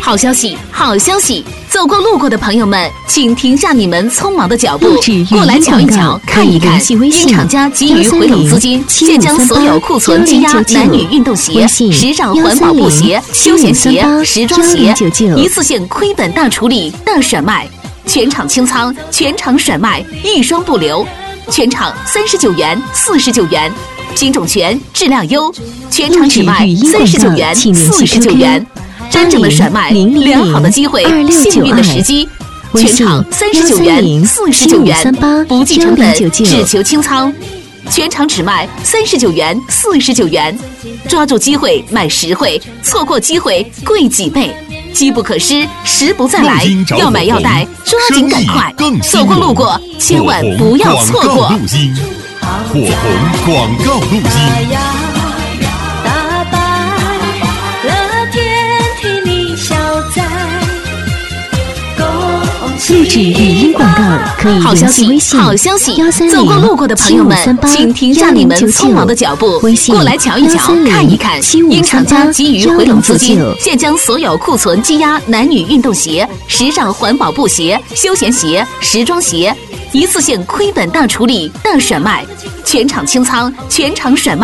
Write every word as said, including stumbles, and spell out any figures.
好消息，好消息！走过路过的朋友们，请停下你们匆忙的脚步，过来瞧一瞧，看一看。因厂家急于回笼资金，现将所有库存积压男女运动鞋、时尚环保布鞋、休闲鞋、时装鞋，一次性亏本大处理大甩卖，全场清仓，全场甩卖，一双不留。全场三十九元、四十九元，品种全，质量优，全场只卖三十九元、四十九元。真正的甩卖，良好的机会，幸运的时机。全场三十九元、四十九元，不计成本，只求清仓。全场只卖三十九元、四十九元，抓住机会买实惠，错过机会贵几倍。机不可失，时不再来，要买要带，抓紧赶快！走过路过，千万不要错过。 火红广告路径。 录制语音广告可以联系微信好消息，走过路过的朋友们，请停下你们匆忙的脚步，过来瞧一瞧，看一看。因厂家急于回笼资金，现将所有库存积压男女运动鞋、时尚环保布鞋、休闲鞋、时装鞋，一次性亏本大处理大甩卖，全场清仓，全场甩卖。